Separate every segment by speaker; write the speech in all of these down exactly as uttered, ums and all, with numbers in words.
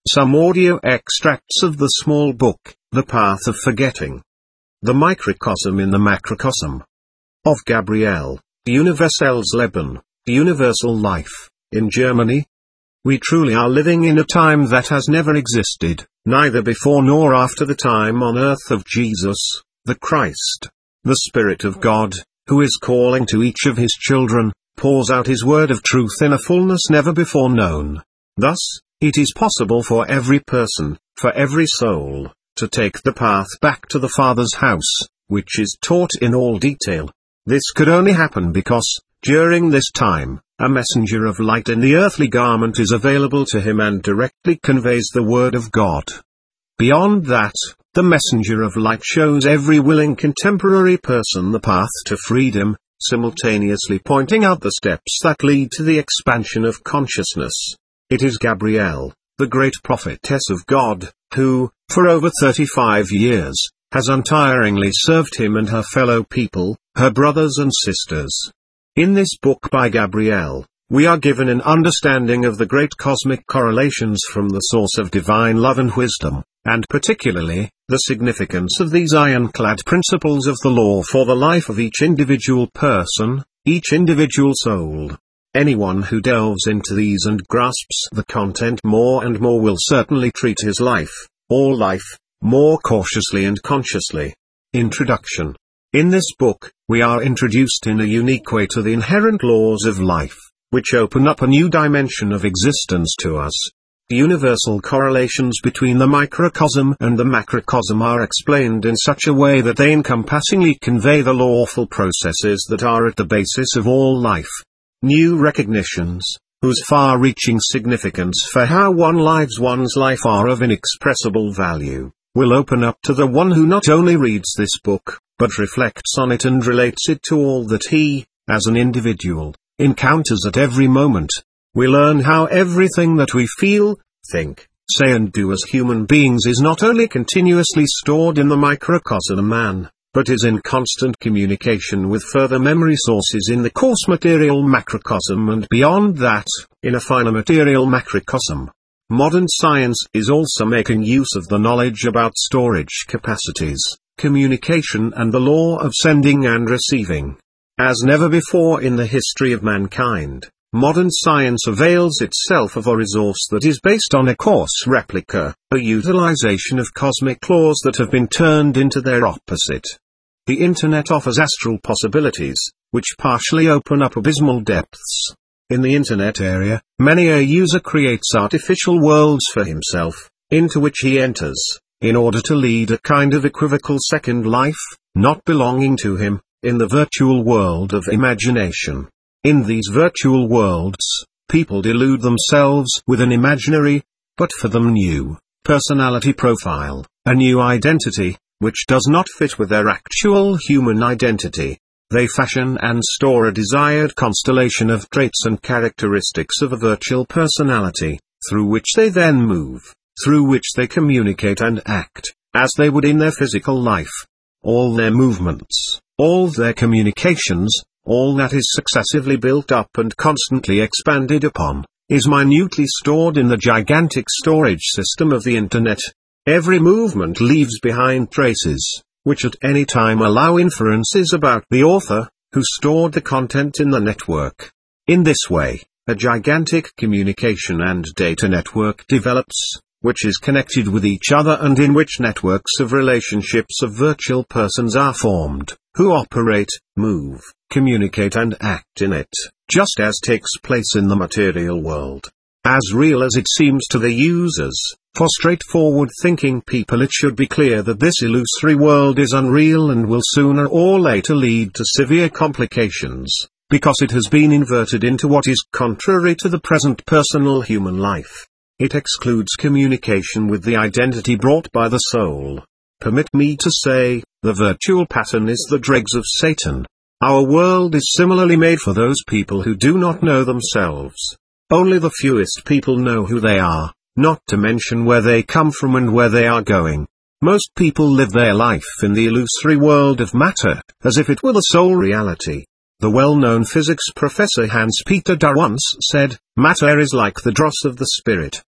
Speaker 1: Some audio extracts of the small book, The Path of Forgetting. The Microcosm in the Macrocosm. Of Gabriel, Universelles Leben, Universal Life, in Germany. We truly are living in a time that has never existed, neither before nor after the time on earth of Jesus, the Christ. The Spirit of God, who is calling to each of his children, pours out his word of truth in a fullness never before known. Thus, it is possible for every person, for every soul, to take the path back to the Father's house, which is taught in all detail. This could only happen because, during this time, a messenger of light in the earthly garment is available to him and directly conveys the word of God. Beyond that, the messenger of light shows every willing contemporary person the path to freedom, simultaneously pointing out the steps that lead to the expansion of consciousness. It is Gabriel, the great prophetess of God, who, for over thirty-five years, has untiringly served him and her fellow people, her brothers and sisters. In this book by Gabriel, we are given an understanding of the great cosmic correlations from the source of divine love and wisdom, and particularly, the significance of these ironclad principles of the law for the life of each individual person, each individual soul. Anyone who delves into these and grasps the content more and more will certainly treat his life, all life, more cautiously and consciously. Introduction. In this book, we are introduced in a unique way to the inherent laws of life, which open up a new dimension of existence to us. The universal correlations between the microcosm and the macrocosm are explained in such a way that they encompassingly convey the lawful processes that are at the basis of all life. New recognitions, whose far-reaching significance for how one lives one's life are of inexpressible value, will open up to the one who not only reads this book, but reflects on it and relates it to all that he, as an individual, encounters at every moment. We learn how everything that we feel, think, say and do as human beings is not only continuously stored in the microcosm man, but is in constant communication with further memory sources in the coarse material macrocosm and beyond that, in a finer material macrocosm. Modern science is also making use of the knowledge about storage capacities, communication and the law of sending and receiving. As never before in the history of mankind, modern science avails itself of a resource that is based on a coarse replica, a utilization of cosmic laws that have been turned into their opposite. The Internet offers astral possibilities, which partially open up abysmal depths. In the Internet area, many a user creates artificial worlds for himself, into which he enters, in order to lead a kind of equivocal second life, not belonging to him, in the virtual world of imagination. In these virtual worlds, people delude themselves with an imaginary, but for them new, personality profile, a new identity, which does not fit with their actual human identity. They fashion and store a desired constellation of traits and characteristics of a virtual personality, through which they then move, through which they communicate and act, as they would in their physical life. All their movements, all their communications, all that is successively built up and constantly expanded upon, is minutely stored in the gigantic storage system of the Internet. Every movement leaves behind traces, which at any time allow inferences about the author, who stored the content in the network. In this way, a gigantic communication and data network develops, which is connected with each other and in which networks of relationships of virtual persons are formed, who operate, move, communicate and act in it, just as takes place in the material world. As real as it seems to the users, for straightforward thinking people it should be clear that this illusory world is unreal and will sooner or later lead to severe complications, because it has been inverted into what is contrary to the present personal human life. It excludes communication with the identity brought by the soul. Permit me to say, the virtual pattern is the dregs of Satan. Our world is similarly made for those people who do not know themselves. Only the fewest people know who they are, not to mention where they come from and where they are going. Most people live their life in the illusory world of matter, as if it were the sole reality. The well-known physics professor Hans Peter Dar once said, "Matter is like the dross of the spirit."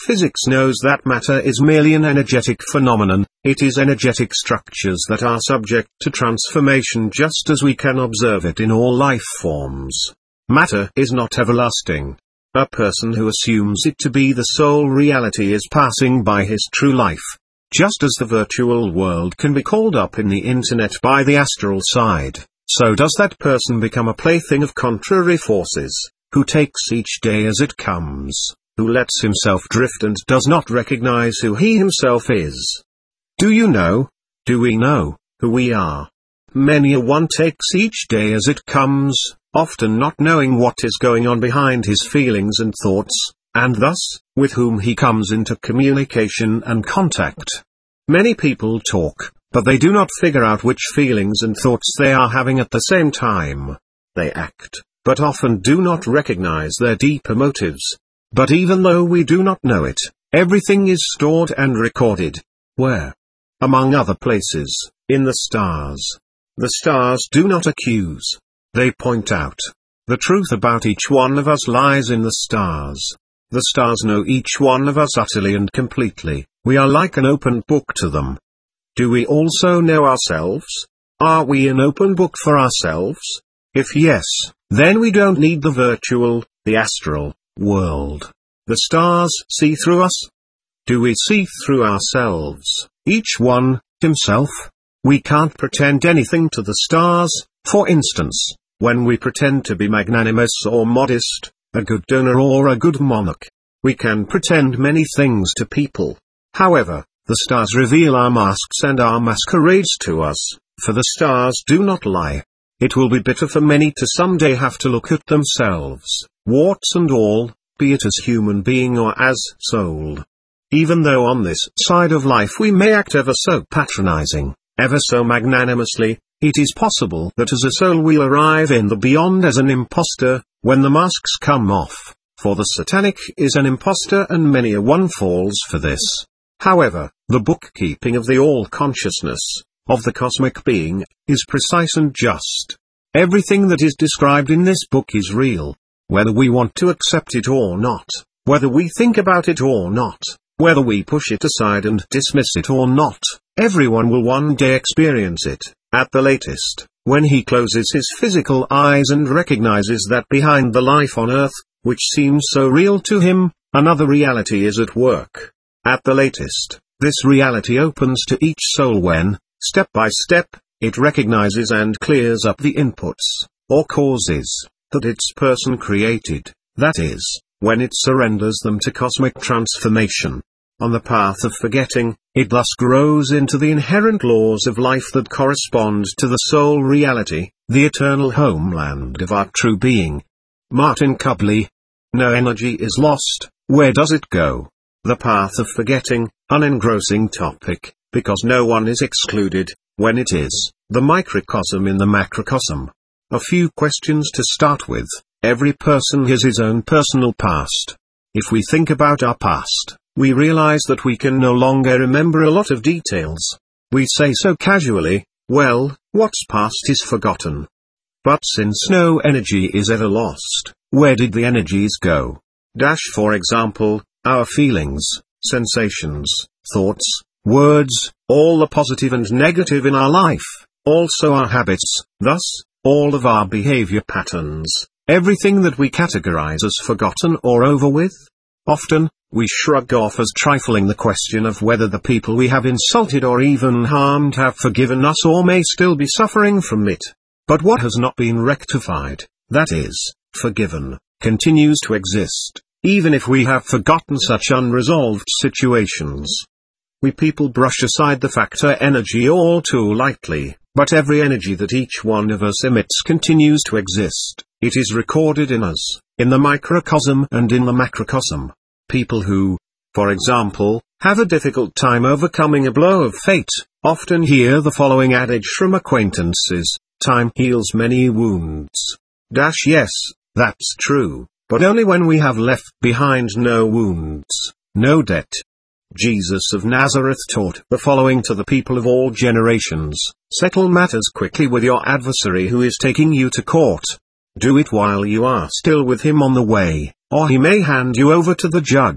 Speaker 1: Physics knows that matter is merely an energetic phenomenon. It is energetic structures that are subject to transformation just as we can observe it in all life forms. Matter is not everlasting. A person who assumes it to be the sole reality is passing by his true life. Just as the virtual world can be called up in the internet by the astral side, so does that person become a plaything of contrary forces, who takes each day as it comes, who lets himself drift and does not recognize who he himself is. Do you know, do we know, who we are? Many a one takes each day as it comes, often not knowing what is going on behind his feelings and thoughts, and thus, with whom he comes into communication and contact. Many people talk, but they do not figure out which feelings and thoughts they are having at the same time. They act, but often do not recognize their deeper motives. But even though we do not know it, everything is stored and recorded. Where? Among other places, in the stars. The stars do not accuse. They point out. The truth about each one of us lies in the stars. The stars know each one of us utterly and completely. We are like an open book to them. Do we also know ourselves? Are we an open book for ourselves? If yes, then we don't need the virtual, the astral, world. The stars see through us. Do we see through ourselves, each one, himself? We can't pretend anything to the stars. For instance, when we pretend to be magnanimous or modest, a good donor or a good monarch, we can pretend many things to people. However, the stars reveal our masks and our masquerades to us, for the stars do not lie. It will be bitter for many to someday have to look at themselves, warts and all, be it as human being or as soul. Even though on this side of life we may act ever so patronizing, ever so magnanimously, it is possible that as a soul we'll arrive in the beyond as an impostor, when the masks come off, for the satanic is an impostor and many a one falls for this. However, the bookkeeping of the all-consciousness, of the cosmic being, is precise and just. Everything that is described in this book is real, whether we want to accept it or not, whether we think about it or not, whether we push it aside and dismiss it or not. Everyone will one day experience it, at the latest, when he closes his physical eyes and recognizes that behind the life on earth, which seems so real to him, another reality is at work. At the latest, this reality opens to each soul when, step by step, it recognizes and clears up the inputs, or causes, that its person created, that is, when it surrenders them to cosmic transformation. On the path of forgetting, it thus grows into the inherent laws of life that correspond to the soul reality, the eternal homeland of our true being. Martin Cubley. No energy is lost, where does it go? The path of forgetting, an engrossing topic, because no one is excluded, when it is, the microcosm in the macrocosm. A few questions to start with. Every person has his own personal past. If we think about our past, we realize that we can no longer remember a lot of details. We say so casually, well, what's past is forgotten. But since no energy is ever lost, where did the energies go? Dash for example, our feelings, sensations, thoughts, words, all the positive and negative in our life, also our habits, thus, all of our behavior patterns, everything that we categorize as forgotten or over with. Often, we shrug off as trifling the question of whether the people we have insulted or even harmed have forgiven us or may still be suffering from it. But what has not been rectified, that is, forgiven, continues to exist, even if we have forgotten such unresolved situations. We people brush aside the factor energy all too lightly, but every energy that each one of us emits continues to exist. It is recorded in us, in the microcosm and in the macrocosm. People who, for example, have a difficult time overcoming a blow of fate, often hear the following adage from acquaintances: time heals many wounds. Dash yes, that's true, but only when we have left behind no wounds, no debt. Jesus of Nazareth taught the following to the people of all generations: settle matters quickly with your adversary who is taking you to court. Do it while you are still with him on the way, or he may hand you over to the judge,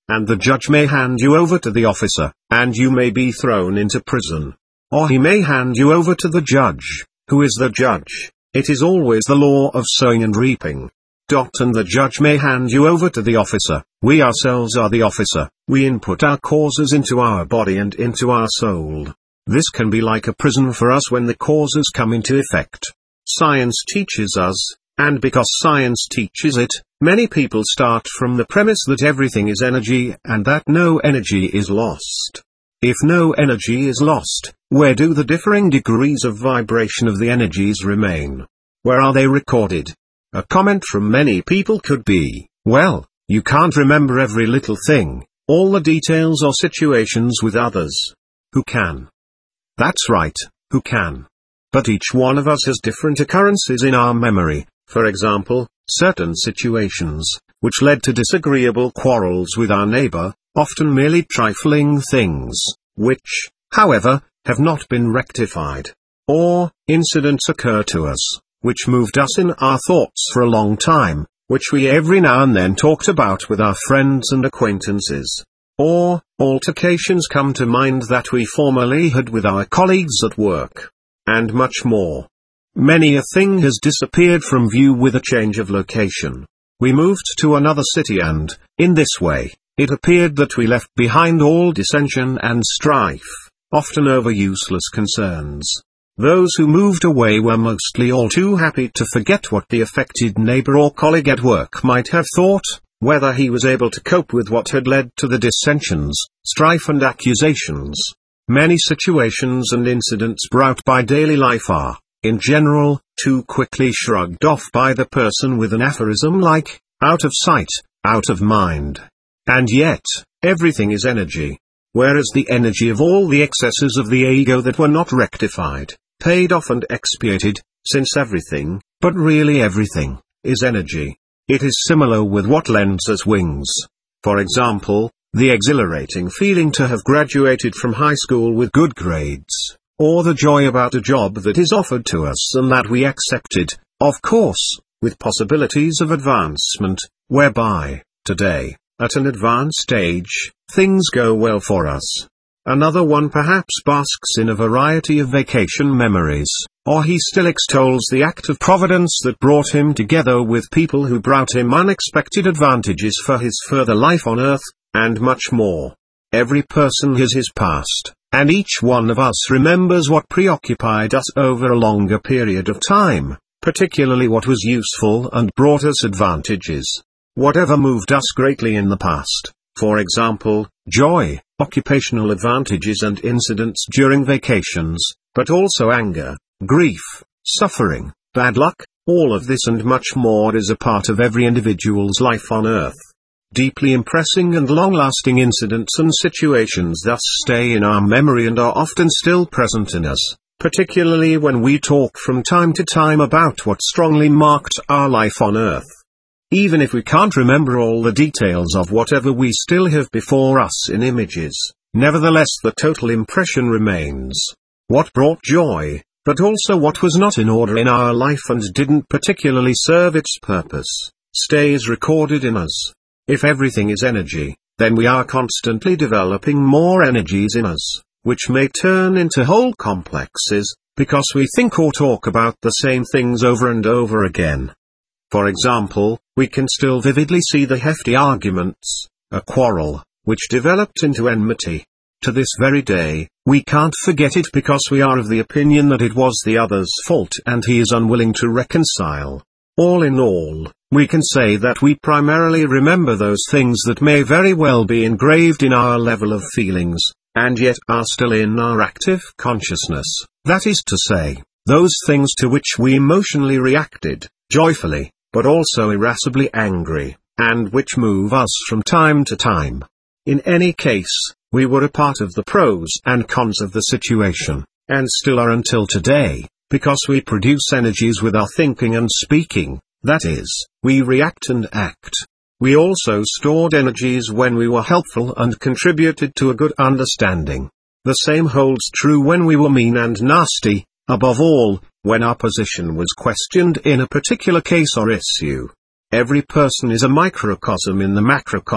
Speaker 1: and the judge may hand you over to the officer, and you may be thrown into prison. Or he may hand you over to the judge. Who is the judge? It is always the law of sowing and reaping. Dot and the judge may hand you over to the officer. We ourselves are the officer. We input our causes into our body and into our soul. This can be like a prison for us when the causes come into effect. Science teaches us, and because science teaches it, many people start from the premise that everything is energy and that no energy is lost. If no energy is lost, where do the differing degrees of vibration of the energies remain? Where are they recorded? A comment from many people could be, well, you can't remember every little thing, all the details or situations with others. Who can? That's right, who can? But each one of us has different occurrences in our memory, for example, certain situations, which led to disagreeable quarrels with our neighbor, often merely trifling things, which, however, have not been rectified. Or, incidents occur to us, which moved us in our thoughts for a long time, which we every now and then talked about with our friends and acquaintances. Or, altercations come to mind that we formerly had with our colleagues at work. And much more. Many a thing has disappeared from view with a change of location. We moved to another city and, in this way, it appeared that we left behind all dissension and strife, often over useless concerns. Those who moved away were mostly all too happy to forget what the affected neighbor or colleague at work might have thought, whether he was able to cope with what had led to the dissensions, strife and accusations. Many situations and incidents brought by daily life are, in general, too quickly shrugged off by the person with an aphorism like, out of sight, out of mind. And yet, everything is energy. Whereas the energy of all the excesses of the ego that were not rectified, paid off and expiated, since everything, but really everything, is energy. It is similar with what lends us wings. For example, the exhilarating feeling to have graduated from high school with good grades, or the joy about a job that is offered to us and that we accepted, of course, with possibilities of advancement, whereby, today, at an advanced age, things go well for us. Another one perhaps basks in a variety of vacation memories, or he still extols the act of providence that brought him together with people who brought him unexpected advantages for his further life on earth, and much more. Every person has his past, and each one of us remembers what preoccupied us over a longer period of time, particularly what was useful and brought us advantages. Whatever moved us greatly in the past, for example, joy, occupational advantages and incidents during vacations, but also anger, grief, suffering, bad luck, all of this and much more is a part of every individual's life on earth. Deeply impressing and long-lasting incidents and situations thus stay in our memory and are often still present in us, particularly when we talk from time to time about what strongly marked our life on earth. Even if we can't remember all the details of whatever we still have before us in images, nevertheless the total impression remains. What brought joy, but also what was not in order in our life and didn't particularly serve its purpose, stays recorded in us. If everything is energy, then we are constantly developing more energies in us, which may turn into whole complexes, because we think or talk about the same things over and over again. For example, we can still vividly see the hefty arguments, a quarrel, which developed into enmity. To this very day, we can't forget it because we are of the opinion that it was the other's fault and he is unwilling to reconcile. All in all, we can say that we primarily remember those things that may very well be engraved in our level of feelings, and yet are still in our active consciousness, that is to say, those things to which we emotionally reacted, joyfully, but also irascibly angry, and which move us from time to time. In any case, we were a part of the pros and cons of the situation, and still are until today, because we produce energies with our thinking and speaking, that is, we react and act. We also stored energies when we were helpful and contributed to a good understanding. The same holds true when we were mean and nasty, above all, when our position was questioned in a particular case or issue. Every person is a microcosm in the macrocosm,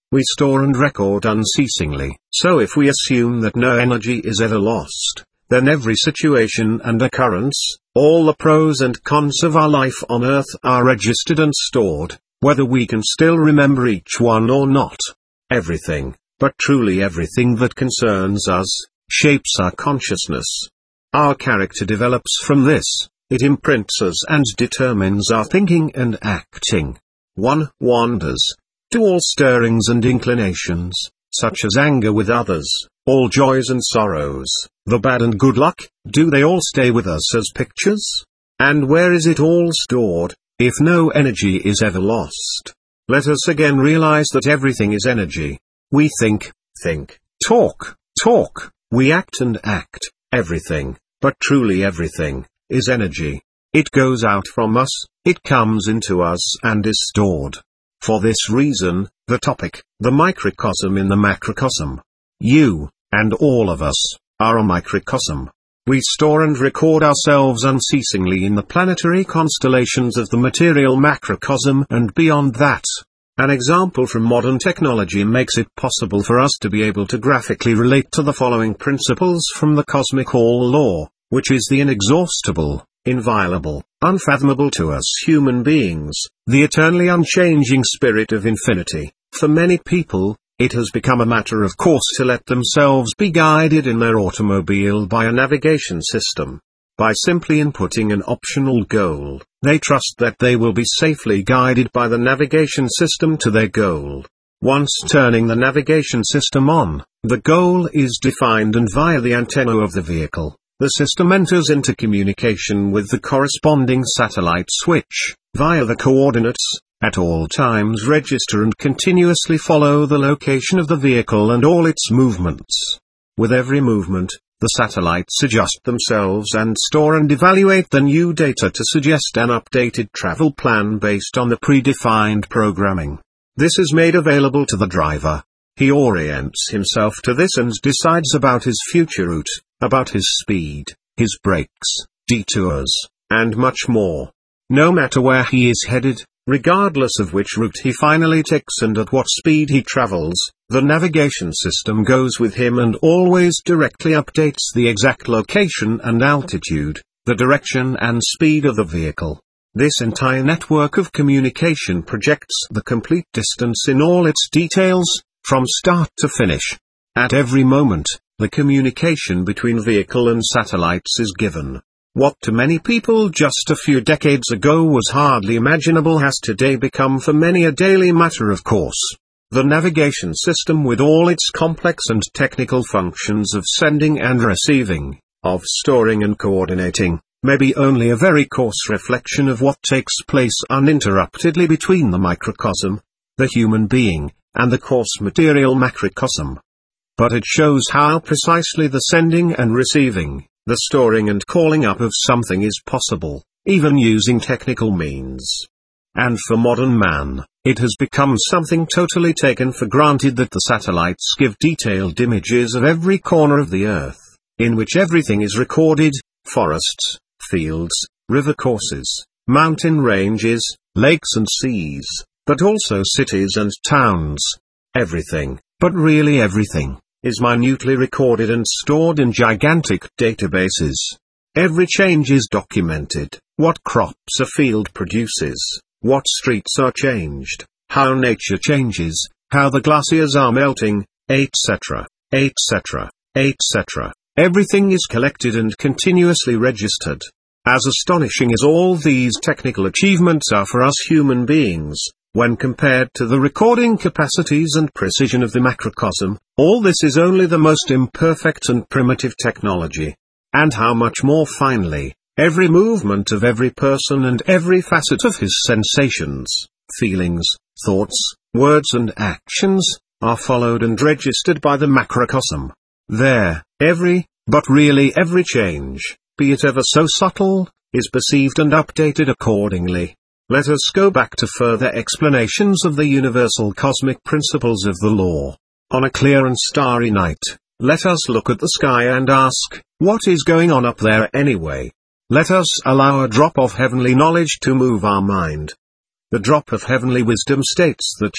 Speaker 1: we store and record unceasingly. So if we assume that no energy is ever lost, then every situation and occurrence, all the pros and cons of our life on Earth are registered and stored, whether we can still remember each one or not. Everything, but truly everything that concerns us, shapes our consciousness. Our character develops from this, it imprints us and determines our thinking and acting. One wonders, do all stirrings and inclinations, such as anger with others, all joys and sorrows, the bad and good luck, do they all stay with us as pictures? And where is it all stored, if no energy is ever lost? Let us again realize that everything is energy. We think, think, talk, talk, we act and act, everything, but truly everything, is energy. It goes out from us, it comes into us and is stored. For this reason, the topic, the microcosm in the macrocosm. You, and all of us, are a microcosm. We store and record ourselves unceasingly in the planetary constellations of the material macrocosm and beyond that. An example from modern technology makes it possible for us to be able to graphically relate to the following principles from the cosmic all-law, which is the inexhaustible, inviolable, unfathomable to us human beings, the eternally unchanging spirit of infinity. For many people, it has become a matter of course to let themselves be guided in their automobile by a navigation system. By simply inputting an optional goal, they trust that they will be safely guided by the navigation system to their goal. Once turning the navigation system on, the goal is defined and via the antenna of the vehicle, the system enters into communication with the corresponding satellite switch, via the coordinates, at all times register and continuously follow the location of the vehicle and all its movements. With every movement, the satellites adjust themselves and store and evaluate the new data to suggest an updated travel plan based on the predefined programming. This is made available to the driver. He orients himself to this and decides about his future route, about his speed, his brakes, detours, and much more. No matter where he is headed, regardless of which route he finally takes and at what speed he travels, the navigation system goes with him and always directly updates the exact location and altitude, the direction and speed of the vehicle. This entire network of communication projects the complete distance in all its details, from start to finish. At every moment, the communication between vehicle and satellites is given. What to many people just a few decades ago was hardly imaginable has today become for many a daily matter of course. The navigation system with all its complex and technical functions of sending and receiving, of storing and coordinating, may be only a very coarse reflection of what takes place uninterruptedly between the microcosm, the human being, and the coarse material macrocosm. But it shows how precisely the sending and receiving, the storing and calling up of something is possible, even using technical means. And for modern man, it has become something totally taken for granted that the satellites give detailed images of every corner of the Earth, in which everything is recorded, forests, fields, river courses, mountain ranges, lakes and seas, but also cities and towns. Everything, but really everything, is minutely recorded and stored in gigantic databases. Every change is documented, what crops a field produces, what streets are changed, how nature changes, how the glaciers are melting, et cetera, et cetera, et cetera. Everything is collected and continuously registered. As astonishing as all these technical achievements are for us human beings, when compared to the recording capacities and precision of the macrocosm, all this is only the most imperfect and primitive technology. And how much more finely, every movement of every person and every facet of his sensations, feelings, thoughts, words and actions, are followed and registered by the macrocosm. There, every, but really every change, be it ever so subtle, is perceived and updated accordingly. Let us go back to further explanations of the universal cosmic principles of the law. On a clear and starry night, let us look at the sky and ask, what is going on up there anyway? Let us allow a drop of heavenly knowledge to move our mind. The drop of heavenly wisdom states that you,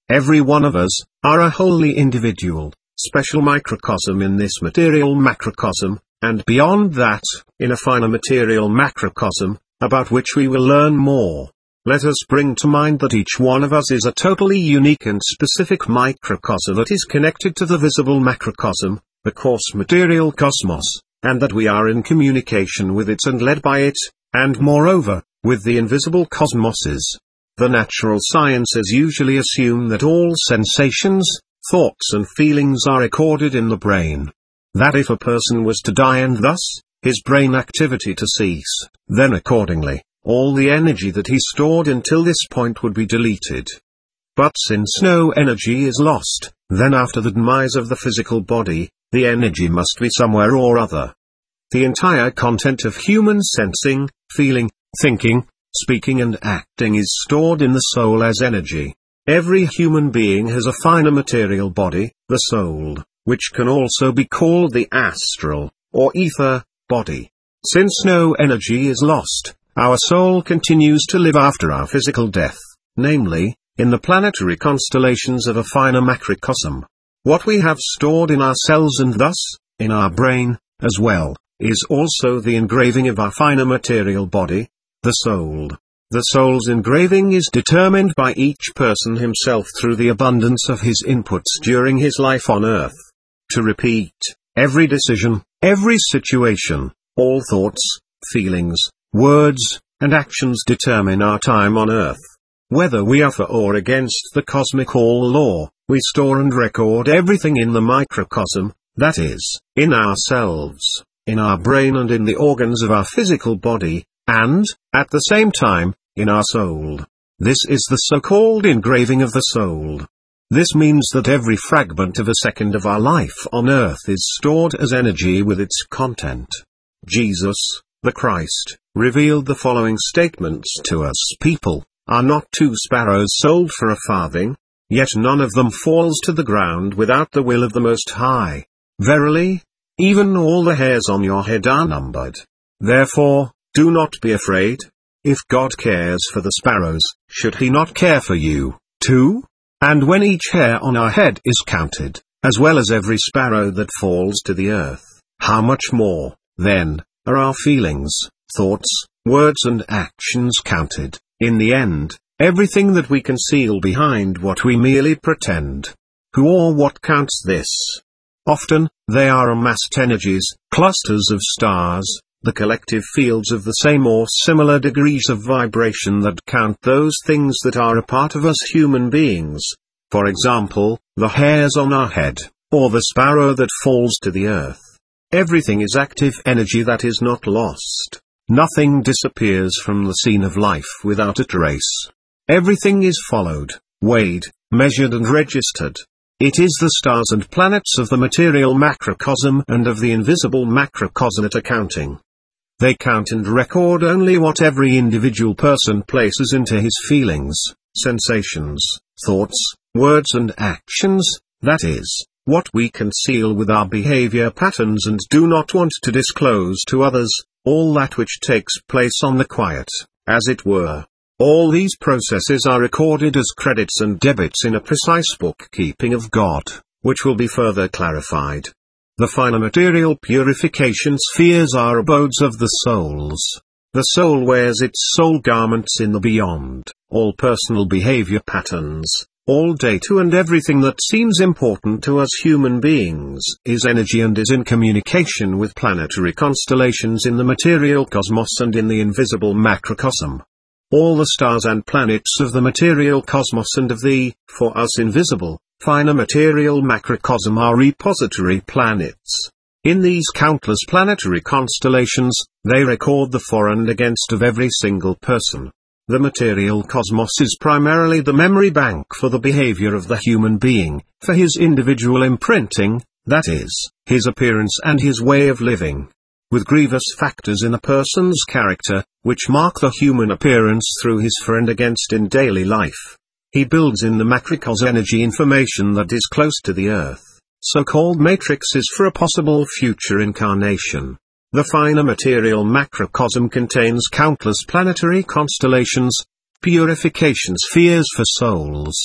Speaker 1: Every one of us, are a wholly individual, special microcosm in this material macrocosm, and beyond that, in a finer material macrocosm, about which we will learn more. Let us bring to mind that each one of us is a totally unique and specific microcosm that is connected to the visible macrocosm, the coarse material cosmos, and that we are in communication with it and led by it, and moreover, with the invisible cosmoses. The natural sciences usually assume that all sensations, thoughts and feelings are recorded in the brain. That if a person was to die and thus, his brain activity to cease, then accordingly, all the energy that he stored until this point would be deleted. But since no energy is lost, then after the demise of the physical body, the energy must be somewhere or other. The entire content of human sensing, feeling, thinking, speaking and acting is stored in the soul as energy. Every human being has a finer material body, the soul, which can also be called the astral, or ether, body. Since no energy is lost, our soul continues to live after our physical death, namely, in the planetary constellations of a finer macrocosm. What we have stored in our cells and thus, in our brain, as well, is also the engraving of our finer material body, the soul. The soul's engraving is determined by each person himself through the abundance of his inputs during his life on earth. To repeat, every decision, every situation, all thoughts, feelings, words, and actions determine our time on earth. Whether we are for or against the cosmic all-law, we store and record everything in the microcosm, that is, in ourselves, in our brain and in the organs of our physical body, and, at the same time, in our soul. This is the so-called engraving of the soul. This means that every fragment of a second of our life on earth is stored as energy with its content. Jesus, the Christ, revealed the following statements to us: people, are not two sparrows sold for a farthing? Yet none of them falls to the ground without the will of the Most High. Verily, even all the hairs on your head are numbered. Therefore, do not be afraid. If God cares for the sparrows, should he not care for you, too? And when each hair on our head is counted, as well as every sparrow that falls to the earth, how much more, then, are our feelings, thoughts, words and actions counted? In the end, everything that we conceal behind what we merely pretend. Who or what counts this? Often, they are amassed energies, clusters of stars, the collective fields of the same or similar degrees of vibration that count those things that are a part of us human beings. For example, the hairs on our head, or the sparrow that falls to the earth. Everything is active energy that is not lost. Nothing disappears from the scene of life without a trace. Everything is followed, weighed, measured and registered. It is the stars and planets of the material macrocosm and of the invisible macrocosm that are counting. They count and record only what every individual person places into his feelings, sensations, thoughts, words and actions, that is, what we conceal with our behavior patterns and do not want to disclose to others, all that which takes place on the quiet, as it were. All these processes are recorded as credits and debits in a precise bookkeeping of God, which will be further clarified. The finer material purification spheres are abodes of the souls. The soul wears its soul garments in the beyond, all personal behavior patterns, all data and everything that seems important to us human beings is energy and is in communication with planetary constellations in the material cosmos and in the invisible macrocosm. All the stars and planets of the material cosmos and of the, for us invisible, finer material macrocosm are repository planets. In these countless planetary constellations, they record the for and against of every single person. The material cosmos is primarily the memory bank for the behavior of the human being, for his individual imprinting, that is, his appearance and his way of living. With grievous factors in a person's character, which mark the human appearance through his for and against in daily life. He builds in the macrocosm energy information that is close to the earth, so-called matrices for a possible future incarnation. The finer material macrocosm contains countless planetary constellations, purification spheres for souls.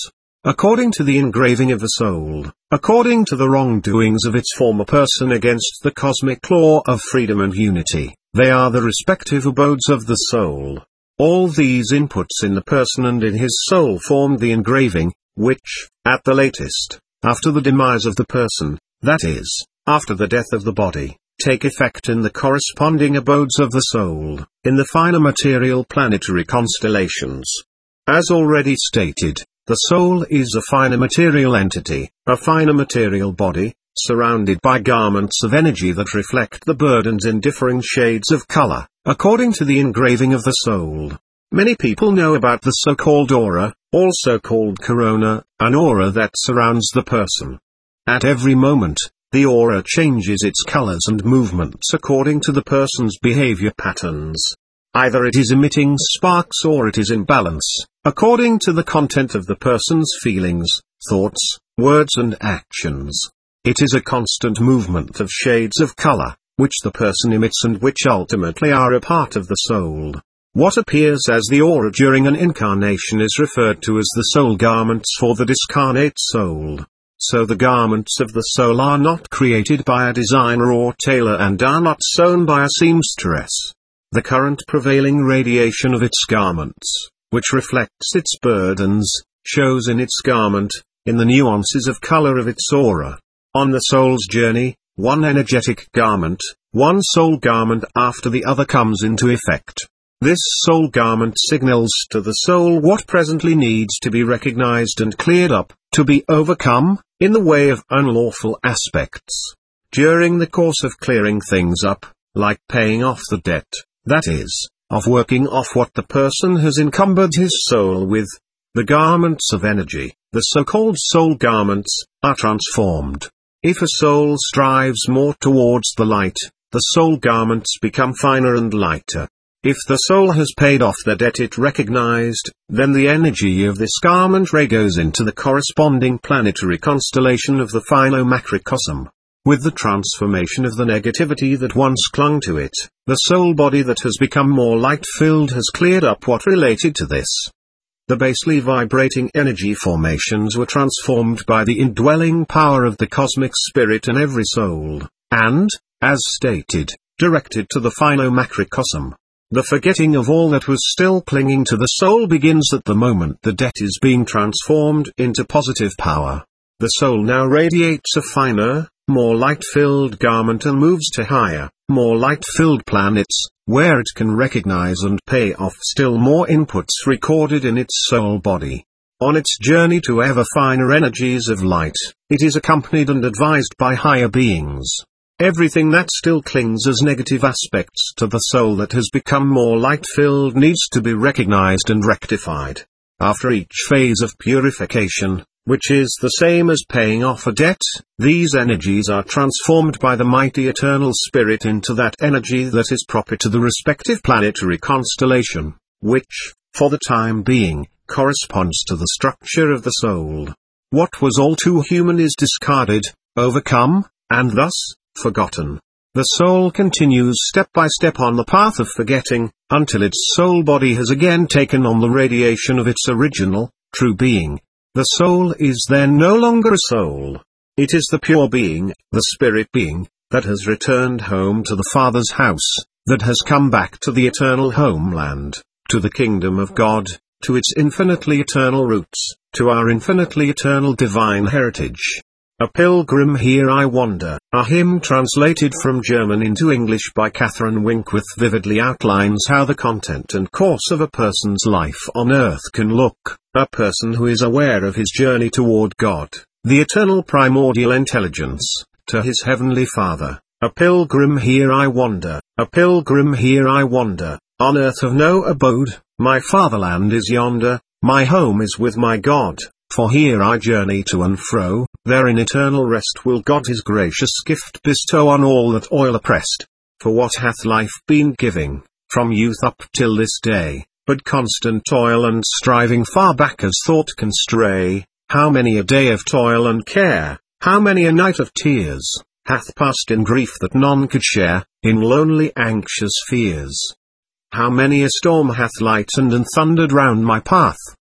Speaker 1: according to the engraving of the soul, according to the wrongdoings of its former person against the cosmic law of freedom and unity. They are the respective abodes of the soul. All these inputs in the person and in his soul formed the engraving, which, at the latest, after the demise of the person, that is, after the death of the body, take effect in the corresponding abodes of the soul, in the finer material planetary constellations. As already stated, the soul is a finer material entity, a finer material body, surrounded by garments of energy that reflect the burdens in differing shades of color, according to the engraving of the soul. Many people know about the so-called aura, also called corona, an aura that surrounds the person. At every moment, the aura changes its colors and movements according to the person's behavior patterns. Either it is emitting sparks or it is in balance, according to the content of the person's feelings, thoughts, words and actions. It is a constant movement of shades of color, which the person emits and which ultimately are a part of the soul. What appears as the aura during an incarnation is referred to as the soul garments for the discarnate soul. So the garments of the soul are not created by a designer or tailor and are not sewn by a seamstress. The current prevailing radiation of its garments, which reflects its burdens, shows in its garment, in the nuances of color of its aura. On the soul's journey, one energetic garment, one soul garment after the other comes into effect. This soul garment signals to the soul what presently needs to be recognized and cleared up, to be overcome, in the way of unlawful aspects. During the course of clearing things up, like paying off the debt, that is, of working off what the person has encumbered his soul with, the garments of energy, the so-called soul garments, are transformed. If a soul strives more towards the light, the soul garments become finer and lighter. If the soul has paid off the debt it recognized, then the energy of this garment ray goes into the corresponding planetary constellation of the phylomacrocosm. With the transformation of the negativity that once clung to it, the soul body that has become more light-filled has cleared up what related to this. The basely vibrating energy formations were transformed by the indwelling power of the cosmic spirit in every soul, and, as stated, directed to the phylomacrocosm. The forgetting of all that was still clinging to the soul begins at the moment the debt is being transformed into positive power. The soul now radiates a finer, more light-filled garment and moves to higher, more light-filled planets, where it can recognize and pay off still more inputs recorded in its soul body. On its journey to ever finer energies of light, it is accompanied and advised by higher beings. Everything that still clings as negative aspects to the soul that has become more light-filled needs to be recognized and rectified. After each phase of purification, which is the same as paying off a debt, these energies are transformed by the mighty eternal spirit into that energy that is proper to the respective planetary constellation, which, for the time being, corresponds to the structure of the soul. What was all too human is discarded, overcome, and thus, forgotten. The soul continues step by step on the path of forgetting, until its soul body has again taken on the radiation of its original, true being. The soul is then no longer a soul. It is the pure being, the spirit being, that has returned home to the Father's house, that has come back to the eternal homeland, to the kingdom of God, to its infinitely eternal roots, to our infinitely eternal divine heritage. A Pilgrim Here I Wander, a hymn translated from German into English by Catherine Winkworth vividly outlines how the content and course of a person's life on earth can look. A person who is aware of his journey toward God, the eternal primordial intelligence, to his heavenly Father. A pilgrim here I wander, a pilgrim here I wander, on earth of no abode, my fatherland is yonder, my home is with my God. For here I journey to and fro, there in eternal rest will God his gracious gift bestow on all that oil oppressed. For what hath life been giving, from youth up till this day, but constant toil and striving far back as thought can stray? How many a day of toil and care, how many a night of tears, hath passed in grief that none could share, in lonely anxious fears? How many a storm hath lightened and thundered round my path,